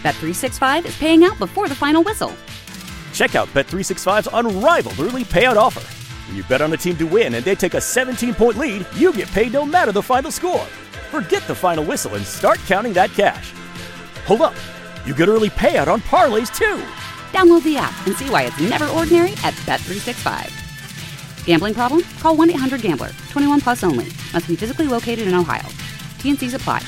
Bet365 is paying out before the final whistle. Check out Bet365's unrivaled early payout offer. When you bet on a team to win and they take a 17-point lead, you get paid no matter the final score. Forget the final whistle and start counting that cash. Hold up. You get early payout on parlays, too. Download the app and see why it's never ordinary at Bet365. Gambling problem? Call 1-800-GAMBLER. 21 plus only. Must be physically located in Ohio. T&Cs apply.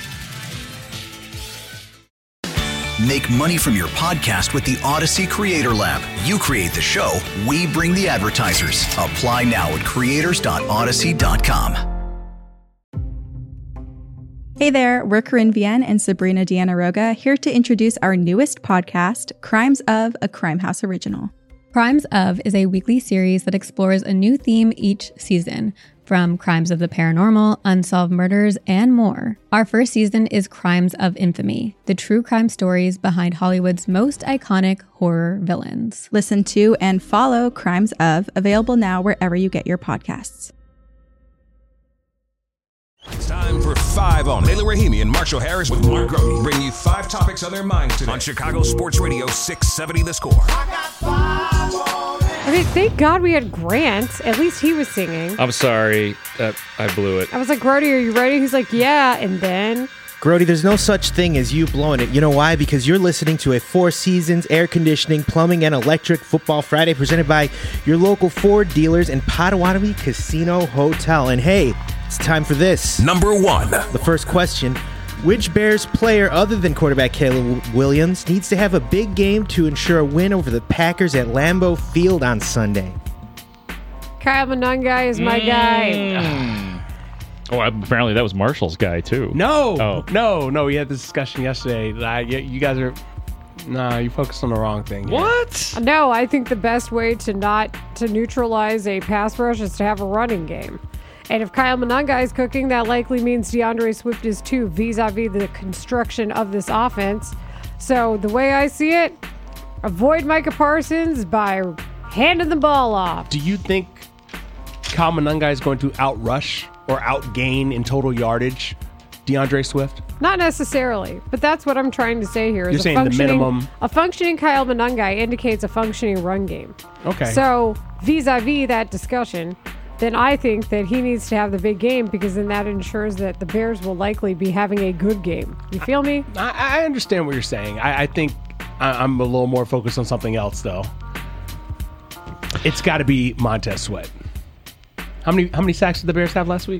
Make money from your podcast with the Odyssey Creator Lab. You create the show, we bring the advertisers. Apply now at creators.odyssey.com. Hey there, we're Corinne Vienne and Sabrina Deanna Roga here to introduce our newest podcast, Crimes of, a Crime House original. Crimes of is a weekly series that explores a new theme each season, from crimes of the paranormal, unsolved murders, and more. Our first season is Crimes of Infamy, the true crime stories behind Hollywood's most iconic horror villains. Listen to and follow Crimes of, available now wherever you get your podcasts. It's time for 5 on. Layla Rahimi and Marshall Harris with Mark Grody bring you 5 topics on their minds today on Chicago Sports Radio 670 The Score. I mean, thank God we had Grant. At least he was singing. I'm sorry. I blew it. I was like, Grody, are you ready? He's like, yeah. And then... Grody, there's no such thing as you blowing it. You know why? Because you're listening to a Four Seasons Air Conditioning, Plumbing, and Electric Football Friday presented by your local Ford dealers and Potawatomi Casino Hotel. And hey, it's time for this. Number 1. The first question. Which Bears player other than quarterback Caleb Williams needs to have a big game to ensure a win over the Packers at Lambeau Field on Sunday? Kyle Monangai is my guy. Oh, apparently that was Marshall's guy, too. No. We had this discussion yesterday. You guys are... Nah, you focused on the wrong thing. What? No, I think the best way to neutralize a pass rush is to have a running game. And if Kyle Monangai is cooking, that likely means DeAndre Swift is too, vis-a-vis the construction of this offense. So the way I see it, avoid Micah Parsons by handing the ball off. Do you think Kyle Monangai is going to outrush or outgain in total yardage DeAndre Swift? Not necessarily, but that's what I'm trying to say here. You're saying the minimum. A functioning Kyle Monangai indicates a functioning run game. Okay. So vis-a-vis that discussion, then I think that he needs to have the big game, because then that ensures that the Bears will likely be having a good game. You feel me? I understand what you're saying. I think I'm a little more focused on something else, though. It's got to be Montez Sweat. How many sacks did the Bears have last week?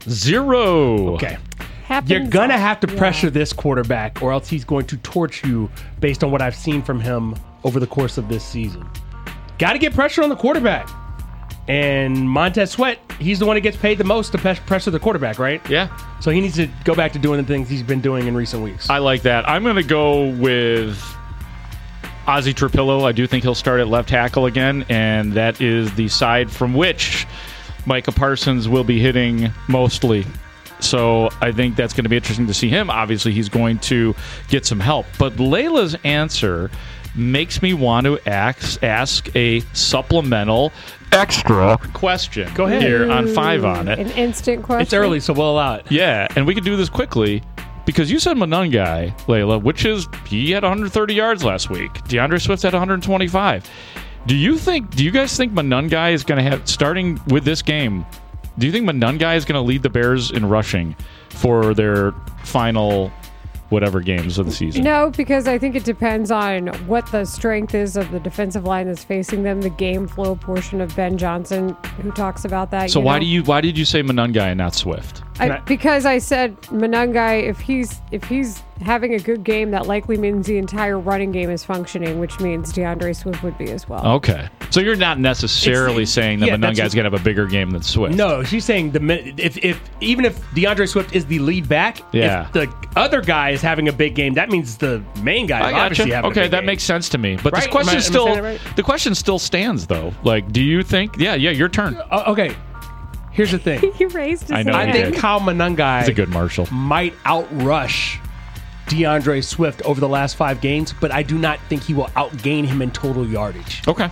0. Okay. Happens. You're going to have to pressure this quarterback, or else he's going to torch you based on what I've seen from him over the course of this season. Got to get pressure on the quarterback. And Montez Sweat, he's the one that gets paid the most to pressure the quarterback, right? Yeah. So he needs to go back to doing the things he's been doing in recent weeks. I like that. I'm going to go with Ozzie Trapillo. I do think he'll start at left tackle again, and that is the side from which Micah Parsons will be hitting mostly. So I think that's going to be interesting to see him. Obviously, he's going to get some help. But Layla's answer makes me want to ask a supplemental extra question. Go ahead. Here on 5 on it. An instant question. It's early, so we'll allow it. Yeah, and we can do this quickly because you said Monangai, Layla, which is he had 130 yards last week. DeAndre Swift had 125. Do you guys think Monangai is going to have, starting with this game, do you think Monangai is going to lead the Bears in rushing for their final whatever games of the season? No, because I think it depends on what the strength is of the defensive line that's facing them. The game flow portion of Ben Johnson, who talks about that. So why did you say Monangai and not Swift? Because I said Monangai, if he's having a good game, that likely means the entire running game is functioning, which means DeAndre Swift would be as well. Okay. So you're not necessarily saying that Monangai's going to have a bigger game than Swift. No, she's saying even if DeAndre Swift is the lead back, if the other guy is having a big game, that means the main guy is obviously having a big game. That makes sense to me. But right? this question the question still stands, though. Like, do you think? Yeah, your turn. Okay. Here's the thing. He raised his hand. I think Kyle Monangai He's a good Marshall. might outrush DeAndre Swift over the last 5 games, but I do not think he will outgain him in total yardage. Okay.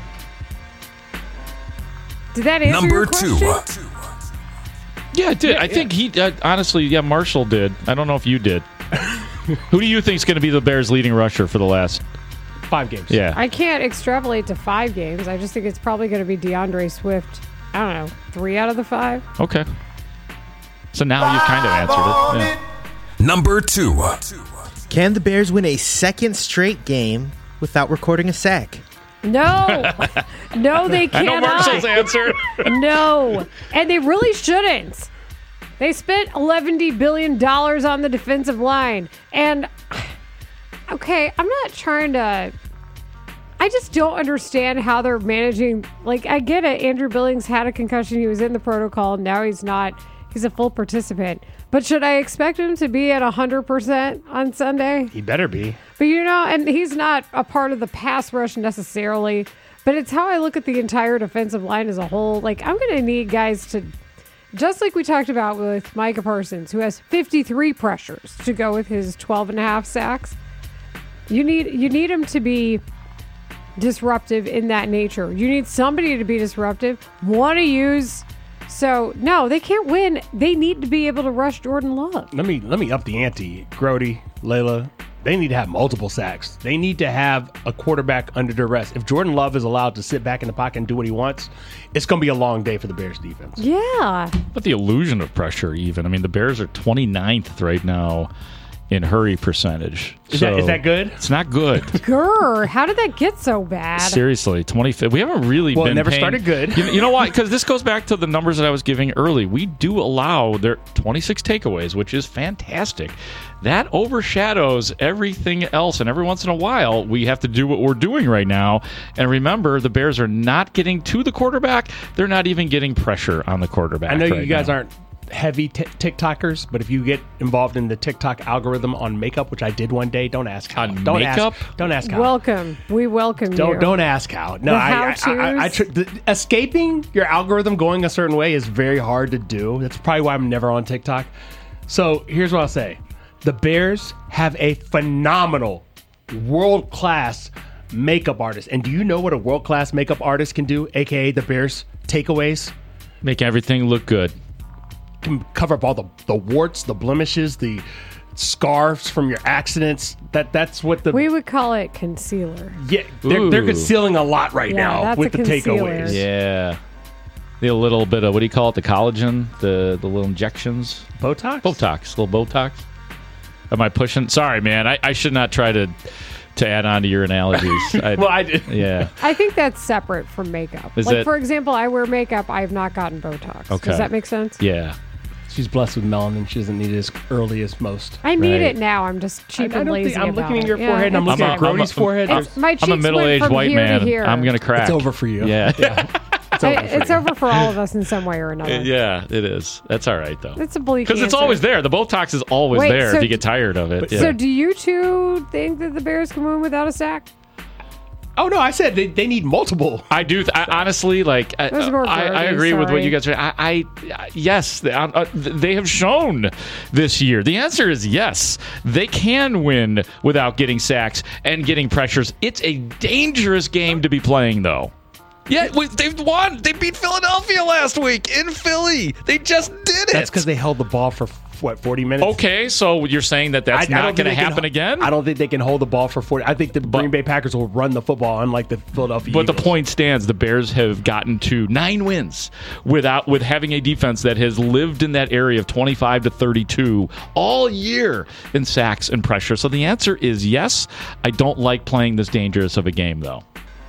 Did that answer your question? Number 2. Yeah, it did. I think he honestly, Marshall did. I don't know if you did. Who do you think is going to be the Bears' leading rusher for the last 5 games? Yeah. I can't extrapolate to 5 games. I just think it's probably going to be DeAndre Swift. I don't know, 3 out of the 5. Okay. So now you've kind of answered it. Yeah. Number 2. Can the Bears win a second straight game without recording a sack? No. No, they cannot. I know Marshall's answer. No. And they really shouldn't. They spent $11 billion on the defensive line. And, okay, I'm not trying to... I just don't understand how they're managing. Like, I get it. Andrew Billings had a concussion. He was in the protocol. Now he's not. He's a full participant. But should I expect him to be at 100% on Sunday? He better be. But, and he's not a part of the pass rush necessarily. But it's how I look at the entire defensive line as a whole. Like, I'm going to need guys to, just like we talked about with Micah Parsons, who has 53 pressures to go with his 12.5 sacks. You need him to be disruptive in that nature. You need somebody to be disruptive, want to use. So no, they can't win. They need to be able to rush Jordan Love. Let me up the ante. Grody, Layla, they need to have multiple sacks. They need to have a quarterback under duress. If Jordan Love is allowed to sit back in the pocket and do what he wants, it's going to be a long day for the Bears defense. Yeah. But the illusion of pressure even. I mean, the Bears are 29th right now in hurry percentage. Is that good? It's not good. Grr, how did that get so bad? Seriously, 25th. We haven't really been it never paying, started good. You know why? Because this goes back to the numbers that I was giving early. We do allow their 26 takeaways, which is fantastic. That overshadows everything else, and every once in a while, we have to do what we're doing right now. And remember, the Bears are not getting to the quarterback. They're not even getting pressure on the quarterback. I know right you guys now. aren't heavy TikTokers, but if you get involved in the TikTok algorithm on makeup, which I did one day, don't ask how. On Don't makeup? Don't ask how. Welcome. We welcome you. Don't ask how. No, escaping your algorithm going a certain way is very hard to do. That's probably why I'm never on TikTok. So here's what I'll say. The Bears have a phenomenal, world-class makeup artist. And do you know what a world-class makeup artist can do, a.k.a. the Bears takeaways? Make everything look good. Can cover up all the warts, the blemishes, the scars from your accidents. That's what we would call it concealer. Yeah, they're concealing a lot right now that's with a the concealer. takeaways. Yeah. The little bit of, what do you call it, the collagen? The little injections? Botox? Little Botox. Am I pushing? Sorry, man. I should not try to add on to your analogies. Well, I did. Yeah. I think that's separate from makeup. Is like, it? for example, I wear makeup. I have not gotten Botox. Okay. Does that make sense? Yeah. She's blessed with melanin. She doesn't need it as early as most. I need Right. it now. I'm just cheap and lazy. I'm about looking at your it. forehead and I'm it's looking at okay. Grody's forehead. My cheeks I'm a middle-aged went from white here man. to here. I'm going to crack. It's over for you. Yeah. It's over for all of us in some way or another. Yeah, it is. That's all right, though. It's a bleak Because it's answer. always there. The Botox is always Wait, there so if you get tired of it. So do you two think that the Bears can win without a sack? Oh, no, I said they need multiple. I do. Honestly, like, I agree with what you guys are. Yes, they have shown this year. The answer is yes. They can win without getting sacks and getting pressures. It's a dangerous game to be playing, though. Yeah, they've won. They beat Philadelphia last week in Philly. They just did it. That's because they held the ball for, 40 minutes? Okay, so you're saying that's not going to happen again? I don't think they can hold the ball for 40. I think the Green Bay Packers will run the football, unlike the Philadelphia But Eagles. the point stands, the Bears have gotten to 9 wins with having a defense that has lived in that area of 25 to 32 all year in sacks and pressure. So the answer is yes. I don't like playing this dangerous of a game, though.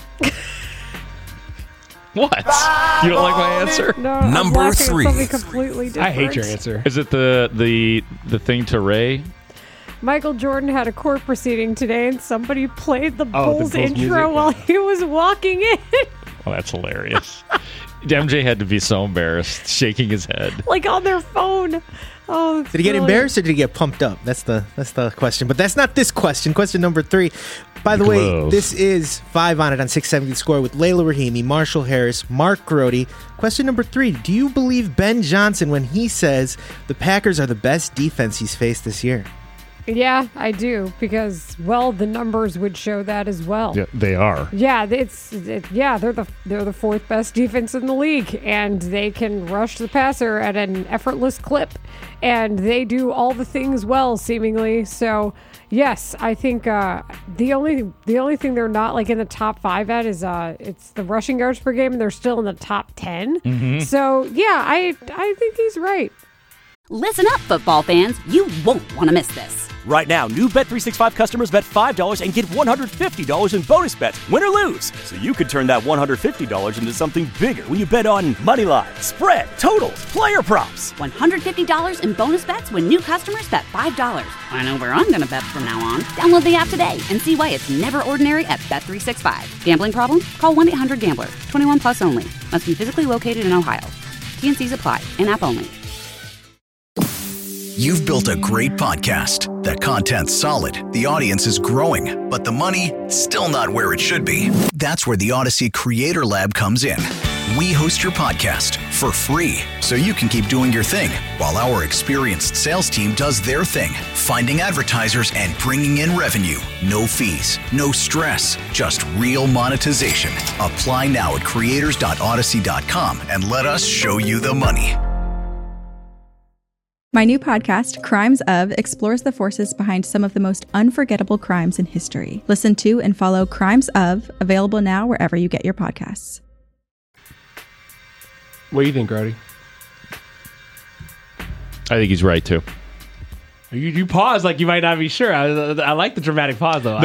What? You don't like my answer? No, Number I'm laughing at 3. something completely different. I hate your answer. Is it the thing to Ray? Michael Jordan had a court proceeding today, and somebody played the Bulls Bulls intro music. while he was walking in. Oh, that's hilarious. MJ had to be so embarrassed, shaking his head. Like on their phone. Oh, Did he get embarrassed or did he get pumped up? That's the question. But that's not this question. Question number 3. By the way, Close. this is 5 on it on 670 Score with Layla Rahimi, Marshall Harris, Mark Grody. Question number 3. Do you believe Ben Johnson when he says the Packers are the best defense he's faced this year? Yeah, I do, because, well, the numbers would show that as well. Yeah, they are. Yeah, they're the fourth best defense in the league, and they can rush the passer at an effortless clip, and they do all the things well, seemingly. So, yes, I think the only thing they're not like in the top 5 at is it's the rushing yards per game, and they're still in the top 10. Mm-hmm. So, yeah, I think he's right. Listen up, football fans. You won't want to miss this. Right now, new Bet365 customers bet $5 and get $150 in bonus bets, win or lose. So you could turn that $150 into something bigger when you bet on money line, spread, totals, player props. $150 in bonus bets when new customers bet $5. I know where I'm going to bet from now on. Download the app today and see why it's never ordinary at Bet365. Gambling problem? Call 1-800-GAMBLER. 21 plus only. Must be physically located in Ohio. T&Cs apply. In-app only. You've built a great podcast. The content's solid, the audience is growing, but the money, still not where it should be. That's where the Odyssey Creator Lab comes in. We host your podcast for free, so you can keep doing your thing, while our experienced sales team does their thing, finding advertisers and bringing in revenue. No fees, no stress, just real monetization. Apply now at creators.odyssey.com and let us show you the money. My new podcast, Crimes Of, explores the forces behind some of the most unforgettable crimes in history. Listen to and follow Crimes Of, available now wherever you get your podcasts. What do you think, Grody? I think he's right, too. You pause like you might not be sure. I like the dramatic pause, though. No,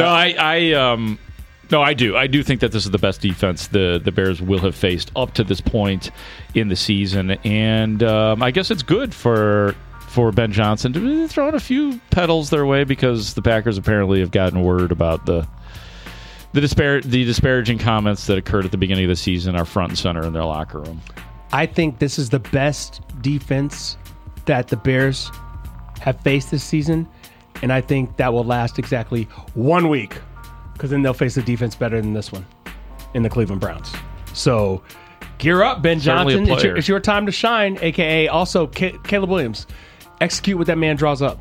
I do. I do think that this is the best defense the Bears will have faced up to this point in the season. And I guess it's good for Ben Johnson to throw in a few pedals their way, because the Packers apparently have gotten word about the disparaging comments that occurred at the beginning of the season are front and center in their locker room. I think this is the best defense that the Bears have faced this season, and I think that will last exactly 1 week, because then they'll face a defense better than this one in the Cleveland Browns. So gear up, Ben Certainly Johnson. It's your time to shine, a.k.a. also Caleb Williams. Execute what that man draws up.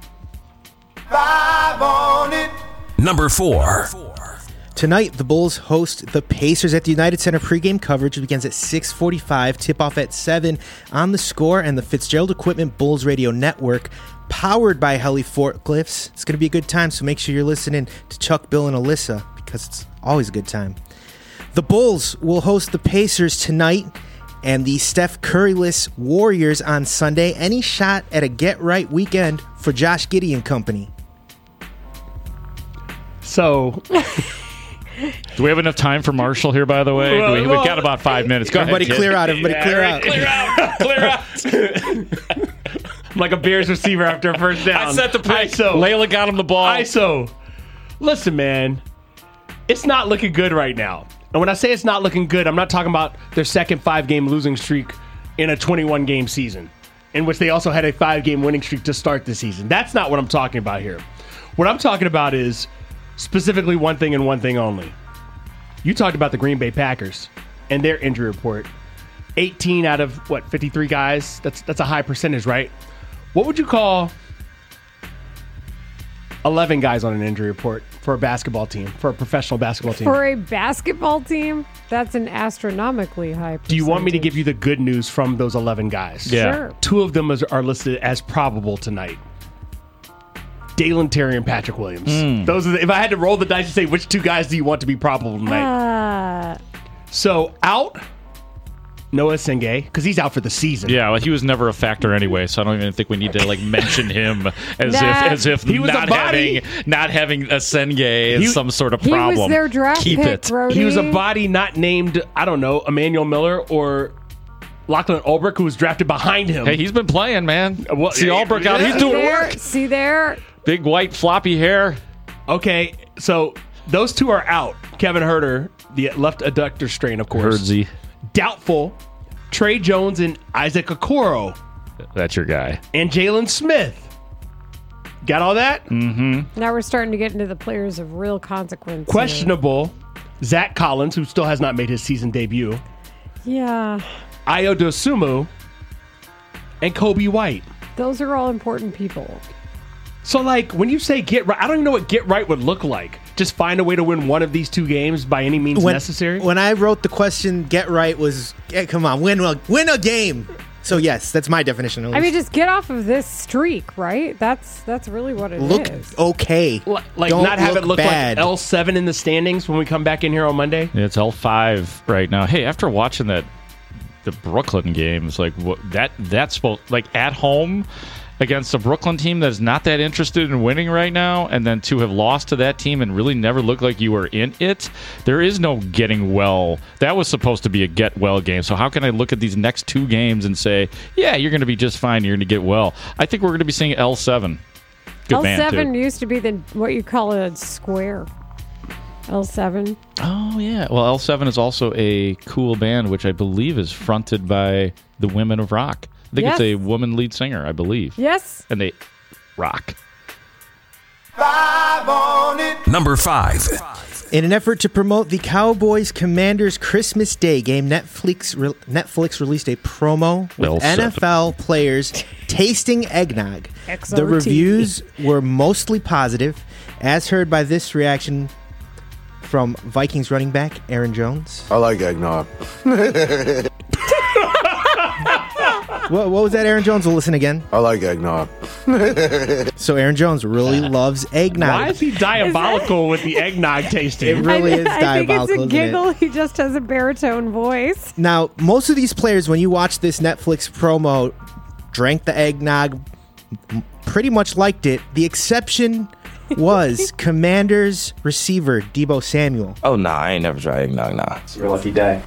5 on it. Number 4. Tonight, the Bulls host the Pacers at the United Center. Pregame coverage begins at 6:45. Tip-off at 7 on The Score and the Fitzgerald Equipment Bulls Radio Network, powered by Heli Forklifts. It's going to be a good time, so make sure you're listening to Chuck, Bill, and Alyssa, because it's always a good time. The Bulls will host the Pacers tonight and the Steph Curry-less Warriors on Sunday. Any shot at a get-right weekend for Josh Giddey and company? So... Do we have enough time for Marshall here, by the way? We've got about 5 minutes. Go Everybody ahead, clear out. Everybody clear out. Clear out. I'm like a Bears receiver after a first down. I set the play. ISO. Layla got him the ball. ISO. Listen, man. It's not looking good right now. And when I say it's not looking good, I'm not talking about their second 5-game losing streak in a 21-game season, in which they also had a 5-game winning streak to start the season. That's not what I'm talking about here. What I'm talking about is specifically one thing and one thing only. You talked about the Green Bay Packers and their injury report. 18 out of, 53 guys? That's a high percentage, right? What would you call 11 guys on an injury report for a basketball team, for a professional basketball team? For a basketball team, that's an astronomically high percentage. Do you want me to give you the good news from those 11 guys? Yeah. Sure. 2 of them are listed as probable tonight. Dalen Terry and Patrick Williams. Those are if I had to roll the dice and say which 2 guys do you want to be probable tonight? So out Noah Sengay, because he's out for the season. Yeah, well, he was never a factor anyway, so I don't even think we need to mention him as if he was not having a Sengay is some sort of problem. He was their draft Keep pick, it. Brody. He was a body not named, I don't know, Emmanuel Miller or Lachlan Ulbrich, who was drafted behind him. Hey, he's been playing, man. Well, See Ulbrich out. He's doing work. See there? Big white floppy hair. Okay, so those 2 are out. Kevin Huerter, the left adductor strain, of course. Herdsy. Doubtful. Trey Jones and Isaac Okoro. That's your guy. And Jalen Smith. Got all that? Mm-hmm. Now we're starting to get into the players of real consequence. Questionable. Zach Collins, who still has not made his season debut. Yeah. Ayo Dosunmu. And Kobe White. Those are all important people. So, like, when you say get right, I don't even know what get right would look like. Just find a way to win one of these two games by any means necessary? When I wrote the question, get right was, come on, win a game. So, yes, that's my definition. At least. I mean, just get off of this streak, right? That's really what it is. Look okay. Like, Don't not have it look bad. like L7 in the standings when we come back in here on Monday? It's L5 right now. Hey, after watching the Brooklyn games, like that's supposed, like, at home against a Brooklyn team that is not that interested in winning right now, and then to have lost to that team and really never look like you were in it, there is no getting well. That was supposed to be a get well game. So how can I look at these next two games and say, yeah, you're going to be just fine, you're going to get well? I think we're going to be seeing L7. Good L7 used to be what you call a square. L7. Oh, yeah. Well, L7 is also a cool band, which I believe is fronted by the Women of Rock. I think it's a woman lead singer, I believe. Yes. And they rock. Number 5. In an effort to promote the Cowboys-Commanders Christmas Day game, Netflix released a promo with NFL players tasting eggnog. XOT. The reviews were mostly positive, as heard by this reaction from Vikings running back Aaron Jones. I like eggnog. What was that, Aaron Jones? We'll listen again. I like eggnog. So Aaron Jones really loves eggnog. Why is he diabolical with the eggnog tasting? It really is diabolical. I think it's a giggle. He just has a baritone voice. Now, most of these players, when you watch this Netflix promo, drank the eggnog, pretty much liked it. The exception was Commanders receiver Deebo Samuel. Oh, nah, I ain't never tried eggnog, nah. It's your lucky day.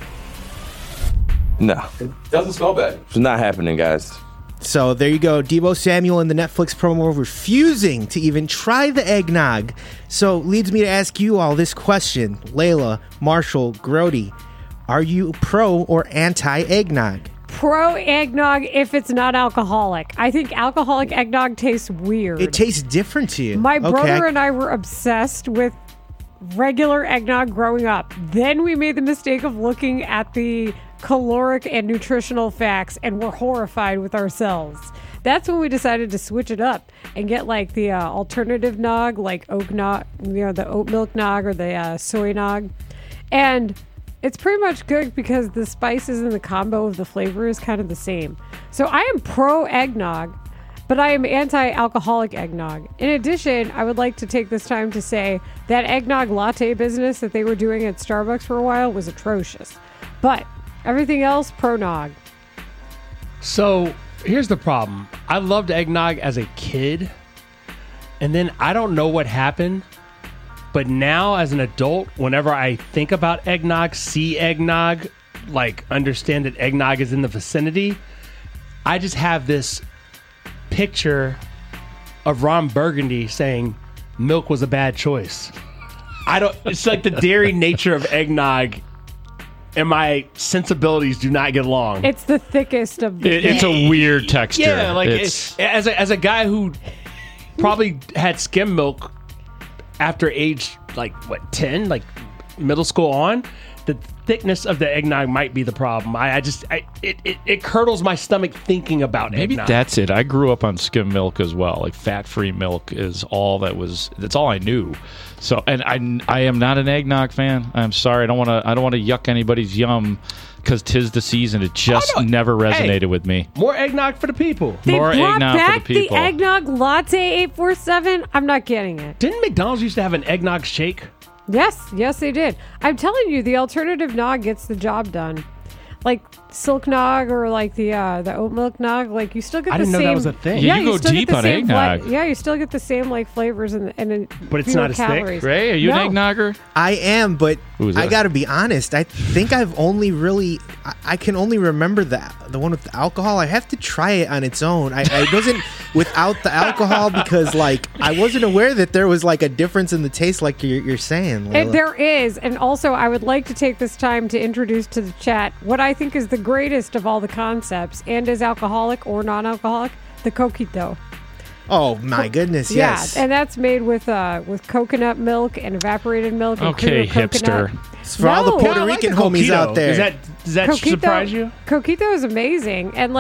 No. It doesn't smell bad. It's not happening, guys. So there you go. Deebo Samuel in the Netflix promo refusing to even try the eggnog. So leads me to ask you all this question. Layla, Marshall, Grody, are you pro or anti-eggnog? Pro eggnog if it's not alcoholic. I think alcoholic eggnog tastes weird. It tastes different to you. My brother and I were obsessed with regular eggnog growing up. Then we made the mistake of looking at the caloric and nutritional facts and were horrified with ourselves. That's when we decided to switch it up and get like the alternative nog, like oat nog, the oat milk nog or the soy nog. And it's pretty much good because the spices and the combo of the flavor is kind of the same. So I am pro eggnog, but I am anti-alcoholic eggnog. In addition, I would like to take this time to say that eggnog latte business that they were doing at Starbucks for a while was atrocious. But everything else, pro nog. So here's the problem. I loved eggnog as a kid, and then I don't know what happened, but now as an adult, whenever I think about eggnog, see eggnog, like understand that eggnog is in the vicinity, I just have this picture of Ron Burgundy saying milk was a bad choice. It's like the dairy nature of eggnog and my sensibilities do not get along. It's the thickest of the It's a weird texture. Yeah, like as a guy who probably had skim milk after age 10, like middle school on, the thickness of the eggnog might be the problem. It curdles my stomach thinking about Maybe eggnog. that's it. I grew up on skim milk as well. Like fat-free milk is all that's all I knew. So, and I am not an eggnog fan. I'm sorry. I don't want to yuck anybody's yum because 'tis the season. It just never resonated with me. More eggnog for the people. They More brought eggnog back for the people. the eggnog latte 847. I'm not getting it. Didn't McDonald's used to have an eggnog shake? Yes, they did. I'm telling you, the alternative nog gets the job done. Like silk nog or like the oat milk nog, like you still get I the didn't know same. that was a thing. Yeah, Yeah, you go still get deep the on same eggnog. you still get the same like flavors and But it's fewer not as thick? calories. Ray, are you No. an eggnogger? I am, but Who is I that? got to be honest. I think I've only really, I can only remember the one with the alcohol. I have to try it on its own. I wasn't without the alcohol because like I wasn't aware that there was like a difference in the taste like you're saying. Layla. There is, and also I would like to take this time to introduce to the chat what I think is the greatest of all the concepts and is alcoholic or non-alcoholic, the coquito. Oh my goodness, yes. Yeah, and that's made with coconut milk and evaporated milk. And Okay, clear coconut. hipster. It's for all the No. Puerto I like Rican the homies coquito. out there. Does that surprise you? Coquito is amazing, and like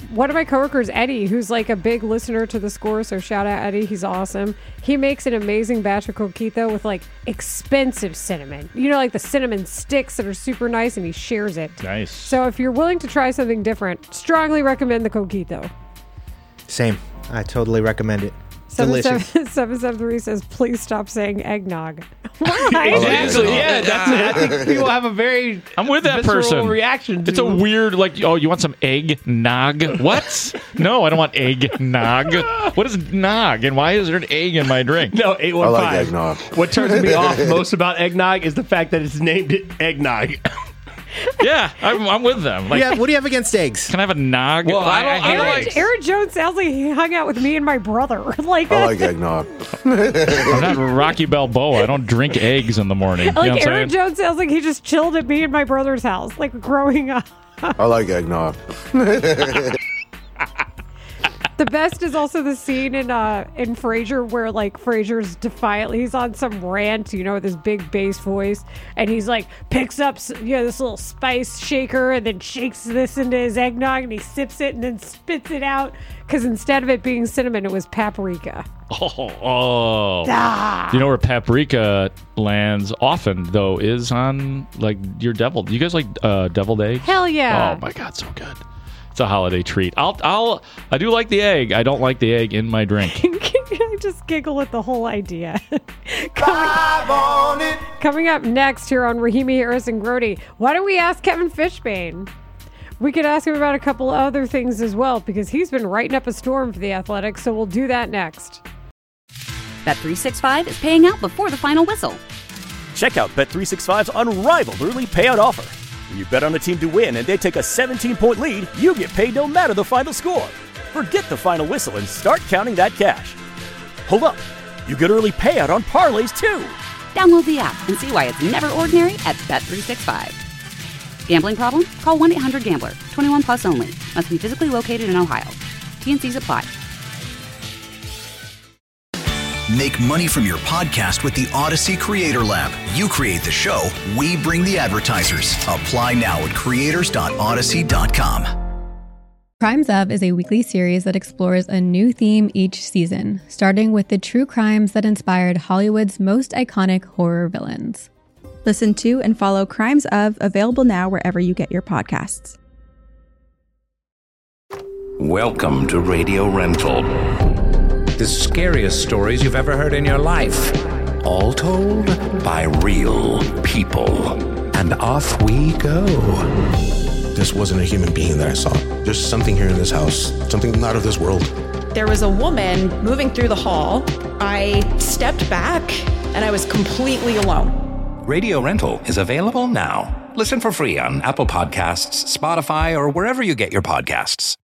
one of my coworkers, Eddie, who's like a big listener to The Score, so shout out Eddie, he's awesome. He makes an amazing batch of coquito with like expensive cinnamon. You know, like the cinnamon sticks that are super nice, and he shares it. Nice. So if you're willing to try something different, strongly recommend the coquito. Same. I totally recommend it. Delicious. 773 says, please stop saying eggnog. Why? Exactly. Yeah, that's it. I think people have a very I'm with that visceral person. reaction to It's a weird, like, oh, you want some eggnog? What? No, I don't want eggnog. What is nog? And why is there an egg in my drink? No, 815. I like eggnog. What turns me off most about eggnog is the fact that it's named eggnog. Yeah, I'm with them. Like, What do you have against eggs? Can I have a nog? Well, Aaron Jones sounds like he hung out with me and my brother. Like, I like eggnog. I'm not Rocky Balboa. I don't drink eggs in the morning. like You know what I'm Aaron saying? Jones sounds like he just chilled at me and my brother's house, like growing up. I like eggnog. The best is also the scene in Frasier where like Frasier's defiantly, he's on some rant, you know, with his big bass voice, and he's like picks up this little spice shaker and then shakes this into his eggnog and he sips it and then spits it out because instead of it being cinnamon, it was paprika. Oh. Ah. You know where paprika lands often though is on like your deviled. You guys like deviled eggs? Hell yeah! Oh my god, so good. It's a holiday treat. I do like the egg. I don't like the egg in my drink. I just giggle at the whole idea. Coming up next here on Rahimi Harris and Grody, why don't we ask Kevin Fishbane? We could ask him about a couple other things as well because he's been writing up a storm for the Athletics, so we'll do that next. Bet365 is paying out before the final whistle. Check out Bet365's unrivaled early payout offer. When you bet on a team to win and they take a 17-point lead, you get paid no matter the final score. Forget the final whistle and start counting that cash. Hold up. You get early payout on parlays, too. Download the app and see why it's never ordinary at Bet365. Gambling problem? Call 1-800-GAMBLER. 21 plus only. Must be physically located in Ohio. T&Cs apply. Make money from your podcast with the Odyssey Creator Lab. You create the show, we bring the advertisers. Apply now at creators.odyssey.com. Crimes Of is a weekly series that explores a new theme each season, starting with the true crimes that inspired Hollywood's most iconic horror villains. Listen to and follow Crimes Of, available now wherever you get your podcasts. Welcome to Radio Rental. The scariest stories you've ever heard in your life. All told by real people. And off we go. This wasn't a human being that I saw. There's something here in this house, something not of this world. There was a woman moving through the hall. I stepped back and I was completely alone. Radio Rental is available now. Listen for free on Apple Podcasts, Spotify, or wherever you get your podcasts.